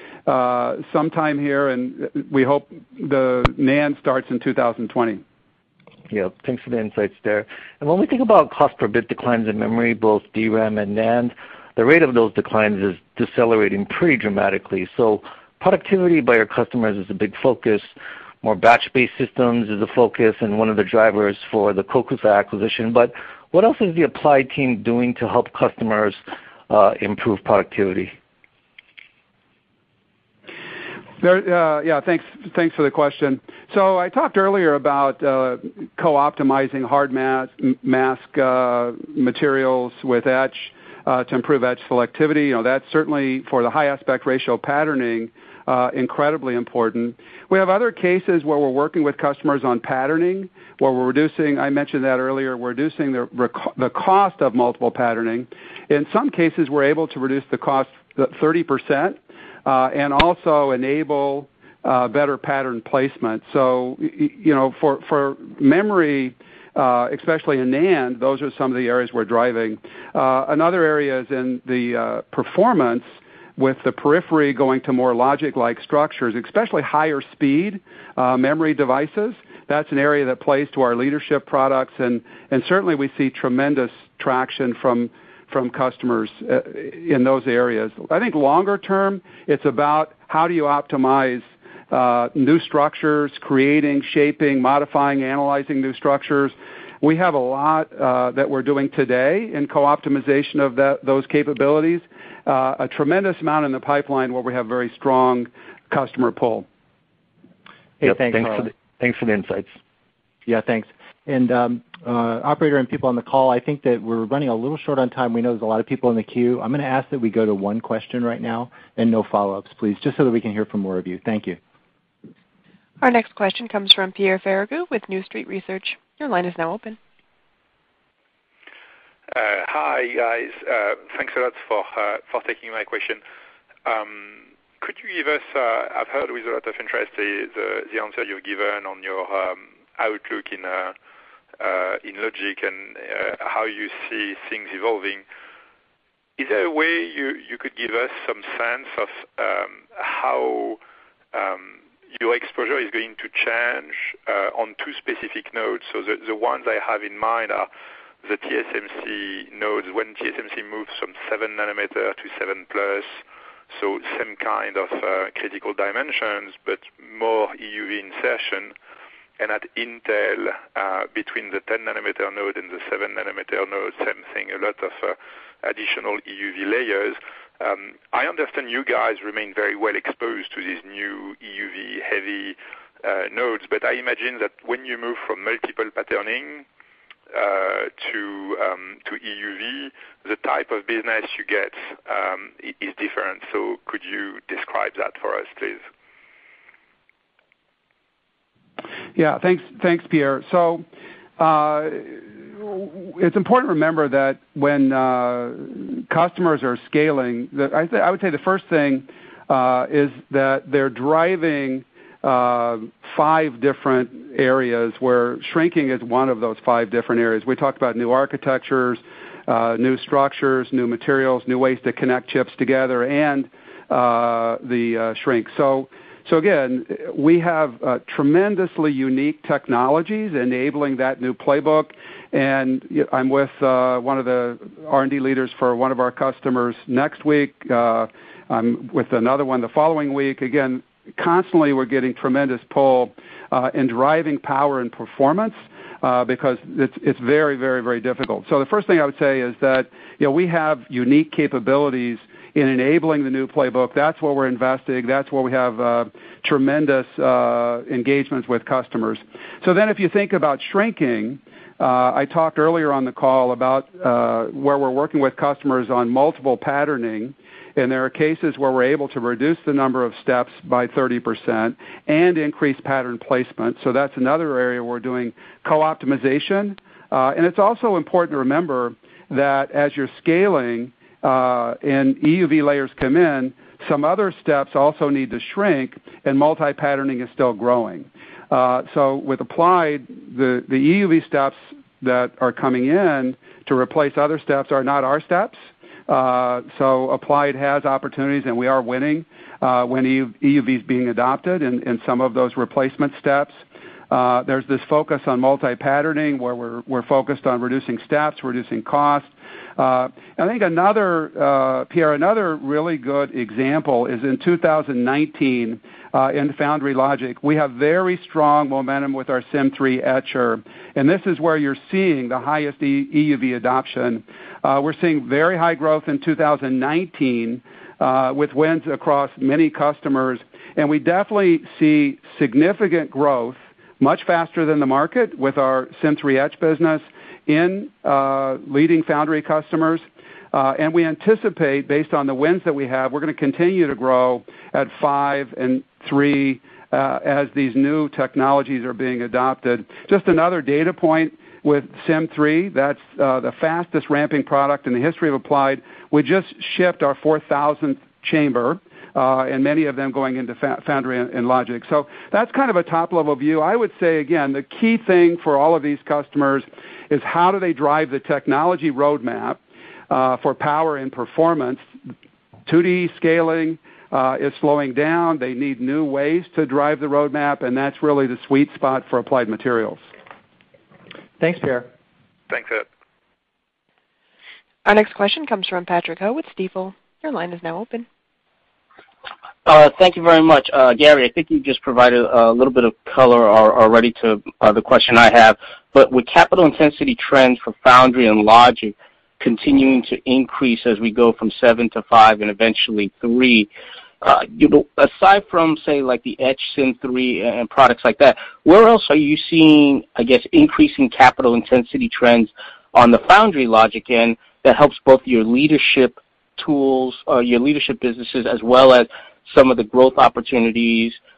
uh, sometime here, and we hope the NAND starts in two thousand twenty. Yeah, thanks for the insights there. And when we think about cost per bit declines in memory, both D RAM and NAND, the rate of those declines is decelerating pretty dramatically. So productivity by your customers is a big focus. More batch-based systems is a focus and one of the drivers for the Kokusa acquisition. But what else is the Applied team doing to help customers uh, improve productivity? There, uh, yeah, thanks. Thanks for the question. So I talked earlier about uh, co-optimizing hard mask, mask uh, materials with etch uh, to improve etch selectivity. You know, that's certainly for the high aspect ratio patterning. Uh, incredibly important. We have other cases where we're working with customers on patterning, where we're reducing, I mentioned that earlier, we're reducing the, the cost of multiple patterning. In some cases, we're able to reduce the cost thirty percent uh, and also enable uh, better pattern placement. So, you know, for, for memory, uh, especially in NAND, those are some of the areas we're driving. Uh, another area is in the uh, performance, with the periphery going to more logic-like structures, especially higher speed uh, memory devices. That's an area that plays to our leadership products, and, and certainly we see tremendous traction from, from customers uh, in those areas. I think longer term, it's about how do you optimize uh, new structures, creating, shaping, modifying, analyzing new structures. We have a lot uh, that we're doing today in co-optimization of that, those capabilities. Uh, a tremendous amount in the pipeline where we have very strong customer pull. Hey, yep, thanks, thanks, for the, thanks for the insights. Yeah, thanks. And um, uh, operator and people on the call, I think that we're running a little short on time. We know there's a lot of people in the queue. I'm going to ask that we go to one question right now and no follow-ups, please, just so that we can hear from more of you. Thank you. Our next question comes from Pierre Ferragu with New Street Research. Your line is now open. Uh, hi, guys. Uh, thanks a lot for uh, for taking my question. Um, could you give us, uh, I've heard with a lot of interest the, the, the answer you've given on your um, outlook in uh, uh, in logic and uh, how you see things evolving. Is there a way you, you could give us some sense of um, how um, your exposure is going to change uh, on two specific nodes? So the, the ones I have in mind are the T S M C nodes, when T S M C moves from seven nanometer to seven plus, so same kind of uh, critical dimensions, but more E U V insertion. And at Intel, uh, between the ten nanometer node and the seven nanometer node, same thing, a lot of uh, additional E U V layers. Um, I understand you guys remain very well exposed to these new E U V heavy uh, nodes, but I imagine that when you move from multiple patterning uh, to um, to E U V, the type of business you get um, is different. So could you describe that for us, please? Yeah, thanks, thanks, Pierre. So uh, it's important to remember that when uh, customers are scaling, the, I, th- I would say the first thing uh, is that they're driving uh, five different areas where shrinking is one of those five different areas. We talked about new architectures, uh, new structures, new materials, new ways to connect chips together, and uh, the uh, shrink. So So again, we have uh, tremendously unique technologies enabling that new playbook, and I'm with uh, one of the R and D leaders for one of our customers next week. Uh, I'm with another one the following week. Again, constantly we're getting tremendous pull uh, in driving power and performance uh, because it's, it's very, very, very difficult. So the first thing I would say is that you know we have unique capabilities in enabling the new playbook. That's where we're investing. That's where we have uh, tremendous uh, engagements with customers. So then if you think about shrinking, uh, I talked earlier on the call about uh, where we're working with customers on multiple patterning, and there are cases where we're able to reduce the number of steps by thirty percent and increase pattern placement. So that's another area where we're doing co-optimization. Uh, and it's also important to remember that as you're scaling, Uh, and E U V layers come in, some other steps also need to shrink, and multi-patterning is still growing. Uh, so with Applied, the, the E U V steps that are coming in to replace other steps are not our steps. Uh, so Applied has opportunities, and we are winning uh, when E U V is being adopted in, in some of those replacement steps. Uh, there's this focus on multi-patterning where we're, we're focused on reducing steps, reducing cost. Uh, I think another, uh, Pierre, another really good example is in two thousand nineteen uh, in Foundry Logic. We have very strong momentum with our Sim three etcher, and this is where you're seeing the highest e- EUV adoption. Uh, we're seeing very high growth in two thousand nineteen uh, with wins across many customers, and we definitely see significant growth, much faster than the market, with our Sim three etch business in uh, leading foundry customers. Uh, and we anticipate, based on the wins that we have, we're going to continue to grow at five and three uh, as these new technologies are being adopted. Just another data point with Sim three, that's uh, the fastest ramping product in the history of Applied. We just shipped our four thousandth chamber, Uh, and many of them going into fa- Foundry and, and Logic. So that's kind of a top-level view. I would say, again, the key thing for all of these customers is how do they drive the technology roadmap uh, for power and performance. two D scaling uh, is slowing down. They need new ways to drive the roadmap, and that's really the sweet spot for Applied Materials. Thanks, Pierre. Thanks, Ed. Our next question comes from Patrick Ho with Stifel. Your line is now open. Uh, thank you very much. Uh, Gary, I think you just provided a little bit of color already to uh, the question I have, but with capital intensity trends for Foundry and Logic continuing to increase as we go from seven to five and eventually three, uh, you know, aside from, say, like the Etch Sim three and products like that, where else are you seeing, I guess, increasing capital intensity trends on the Foundry Logic end that helps both your leadership tools, uh, your leadership businesses, as well as some of the growth opportunities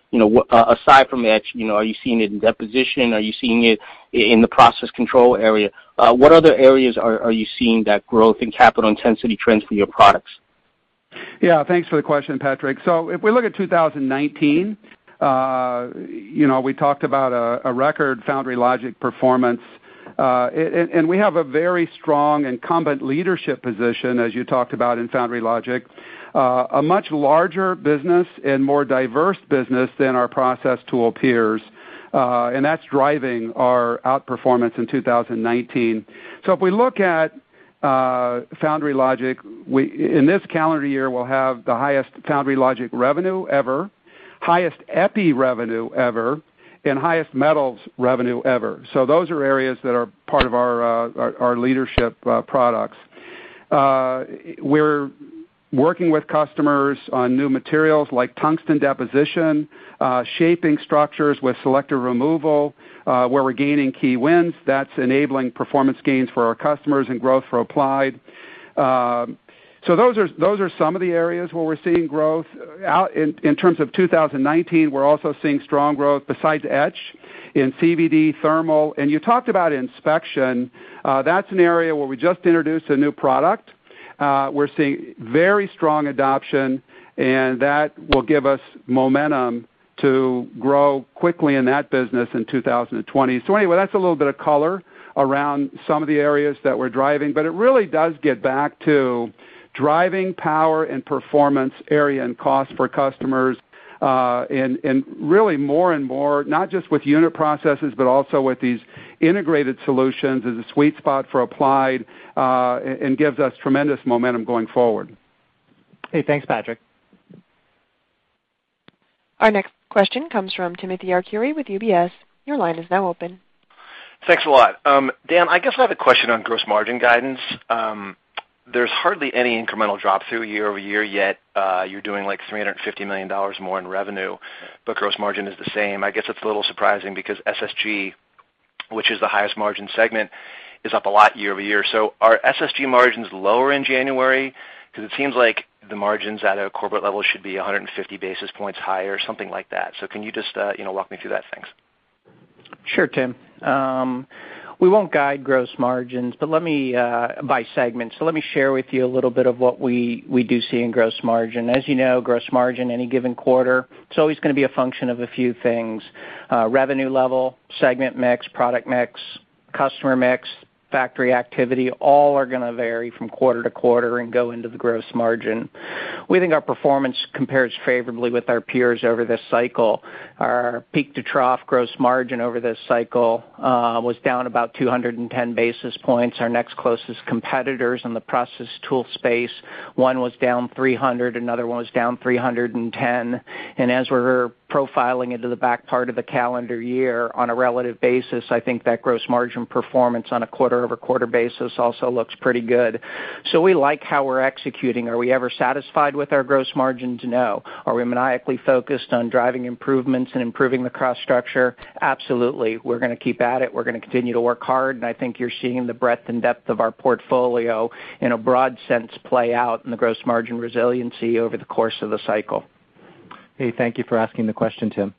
You know, uh, aside from etch, you know, are you seeing it in deposition? Are you seeing it in the process control area? Uh, what other areas are, are you seeing that growth in capital intensity trends for your products? Yeah, thanks for the question, Patrick. So if we look at two thousand nineteen, uh, you know, we talked about a, a record foundry logic performance. Uh, and, and we have a very strong incumbent leadership position, as you talked about in foundry logic, uh, a much larger business and more diverse business than our process tool peers. Uh, and that's driving our outperformance in two thousand nineteen. So if we look at uh, foundry logic, we, in this calendar year, we'll have the highest foundry logic revenue ever, highest epi revenue ever, and highest metals revenue ever. So those are areas that are part of our uh, our, our leadership uh, products. Uh, we're working with customers on new materials like tungsten deposition, uh, shaping structures with selective removal, uh, where we're gaining key wins. That's enabling performance gains for our customers and growth for Applied. Uh, So those are those are some of the areas where we're seeing growth. Out in, in terms of two thousand nineteen, we're also seeing strong growth besides etch in C V D, thermal, and you talked about inspection. Uh, that's an area where we just introduced a new product. Uh, we're seeing very strong adoption, and that will give us momentum to grow quickly in that business in two thousand twenty. So anyway, that's a little bit of color around some of the areas that we're driving, but it really does get back to driving power and performance area and cost for customers, uh, and, and really more and more, not just with unit processes, but also with these integrated solutions is a sweet spot for Applied, uh, and, and gives us tremendous momentum going forward. Hey, thanks, Patrick. Our next question comes from Timothy Arcuri with U B S. Your line is now open. Thanks a lot. Um, Dan, I guess I have a question on gross margin guidance. Um, There's hardly any incremental drop-through year-over-year yet. Uh, you're doing like three hundred fifty million dollars more in revenue, but gross margin is the same. I guess it's a little surprising because S S G, which is the highest margin segment, is up a lot year-over-year. So are S S G margins lower in January? Because it seems like the margins at a corporate level should be one hundred fifty basis points higher, something like that. So can you just uh, you know walk me through that? Thanks. Sure, Tim. Um, We won't guide gross margins, but let me, uh, by segment. So let me share with you a little bit of what we, we do see in gross margin. As you know, gross margin any given quarter, it's always going to be a function of a few things. Uh, revenue level, segment mix, product mix, customer mix, factory activity, all are going to vary from quarter to quarter and go into the gross margin. We think our performance compares favorably with our peers over this cycle. Our peak to trough gross margin over this cycle uh, was down about two hundred ten basis points. Our next closest competitors in the process tool space, one was down three hundred, another one was down three hundred ten. And as we're profiling into the back part of the calendar year on a relative basis, I think that gross margin performance on a quarter-over-quarter basis also looks pretty good. So we like how we're executing. Are we ever satisfied with our gross margins? No. Are we maniacally focused on driving improvements and improving the cost structure? Absolutely. We're going to keep at it. We're going to continue to work hard, and I think you're seeing the breadth and depth of our portfolio in a broad sense play out in the gross margin resiliency over the course of the cycle. Hey, thank you for asking the question, Tim.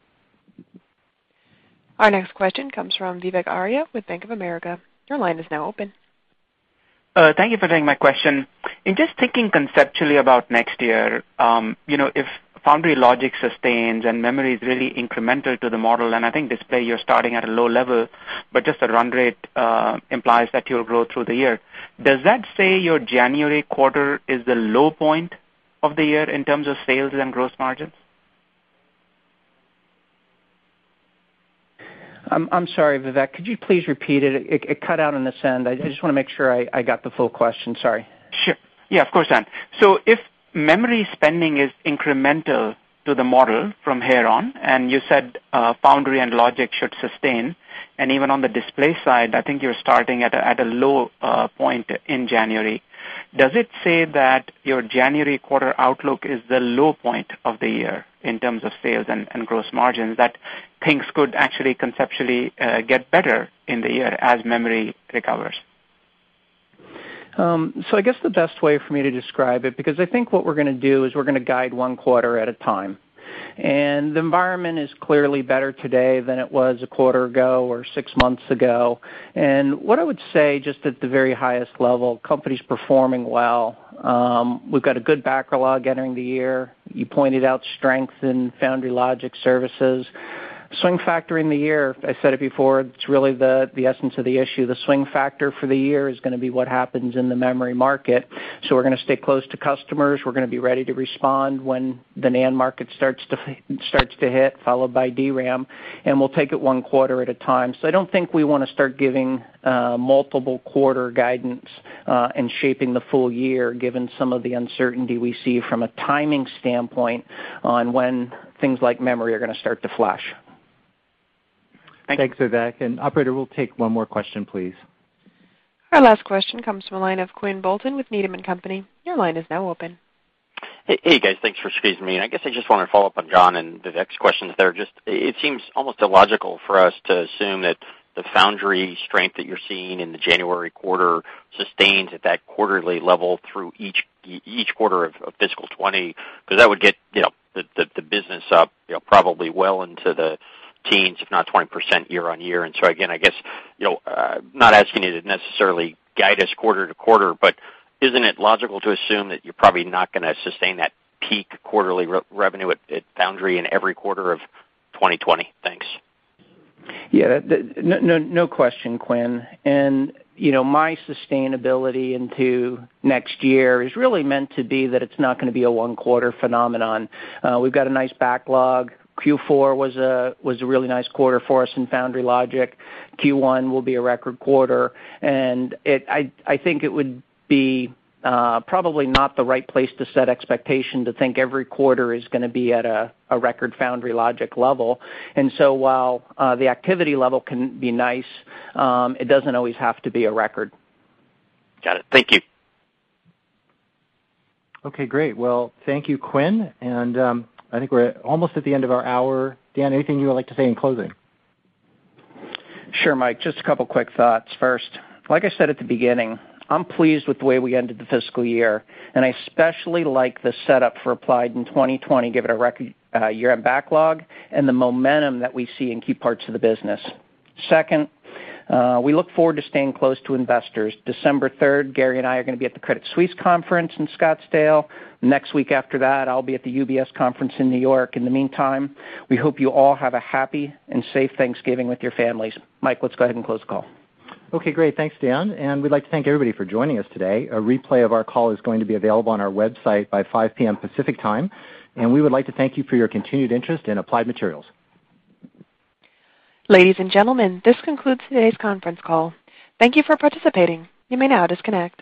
Our next question comes from Vivek Arya with Bank of America. Your line is now open. Uh, thank you for taking my question. In just thinking conceptually about next year, um, you know, if foundry logic sustains and memory is really incremental to the model, and I think display you're starting at a low level, but just the run rate uh, implies that you'll grow through the year. Does that say your January quarter is the low point of the year in terms of sales and gross margins? I'm, I'm sorry, Vivek. Could you please repeat it? It, it cut out on this end. I, I just want to make sure I, I got the full question. Sorry. Sure. Yeah, of course, Dan. So if memory spending is incremental to the model from here on, and you said uh, foundry and logic should sustain, and even on the display side, I think you're starting at a, at a low uh, point in January. Does it say that your January quarter outlook is the low point of the year in terms of sales and, and gross margins, that things could actually conceptually uh, get better in the year as memory recovers? Um, so I guess the best way for me to describe it, because I think what we're going to do is we're going to guide one quarter at a time. And the environment is clearly better today than it was a quarter ago or six months ago. And what I would say, just at the very highest level, company's performing well. Um, we've got a good backlog entering the year. You pointed out strength in foundry logic services. Swing factor in the year, I said it before, it's really the, the essence of the issue. The swing factor for the year is going to be what happens in the memory market. So we're going to stay close to customers. We're going to be ready to respond when the NAND market starts to starts to hit, followed by D RAM, and we'll take it one quarter at a time. So I don't think we want to start giving uh, multiple quarter guidance uh, and shaping the full year, given some of the uncertainty we see from a timing standpoint on when things like memory are going to start to flash. Thanks, Vivek. And operator, we'll take one more question, please. Our last question comes from the line of Quinn Bolton with Needham and Company. Your line is now open. Hey, hey guys, thanks for squeezing me in. I guess I just want to follow up on John and Vivek's questions there. Just it seems almost illogical for us to assume that the foundry strength that you're seeing in the January quarter sustains at that quarterly level through each each quarter of, of fiscal twenty, because that would get you know the, the the business up you know probably well into the teens, if not twenty percent year on year. And so again, I guess, you know, uh, not asking you to necessarily guide us quarter to quarter, but isn't it logical to assume that you're probably not going to sustain that peak quarterly re- revenue at, at Foundry in every quarter of twenty twenty? Thanks. Yeah, the, no, no, no question, Quinn. And, you know, my sustainability into next year is really meant to be that it's not going to be a one-quarter phenomenon. Uh, we've got a nice backlog. Q four was a was a really nice quarter for us in Foundry Logic. Q one will be a record quarter, and it I I think it would be uh, probably not the right place to set expectation to think every quarter is going to be at a, a record Foundry Logic level. And so while uh, the activity level can be nice, um, it doesn't always have to be a record. Got it. Thank you. Okay, great. Well, thank you, Quinn, and um, I think we're almost at the end of our hour. Dan, anything you would like to say in closing? Sure, Mike. Just a couple quick thoughts. First, like I said at the beginning, I'm pleased with the way we ended the fiscal year, and I especially like the setup for Applied in twenty twenty, given our record uh, year-end backlog and the momentum that we see in key parts of the business. Second, Uh, we look forward to staying close to investors. December third, Gary and I are going to be at the Credit Suisse conference in Scottsdale. Next week after that, I'll be at the U B S conference in New York. In the meantime, we hope you all have a happy and safe Thanksgiving with your families. Mike, let's go ahead and close the call. Okay, great. Thanks, Dan. And we'd like to thank everybody for joining us today. A replay of our call is going to be available on our website by five p.m. Pacific time. And we would like to thank you for your continued interest in Applied Materials. Ladies and gentlemen, this concludes today's conference call. Thank you for participating. You may now disconnect.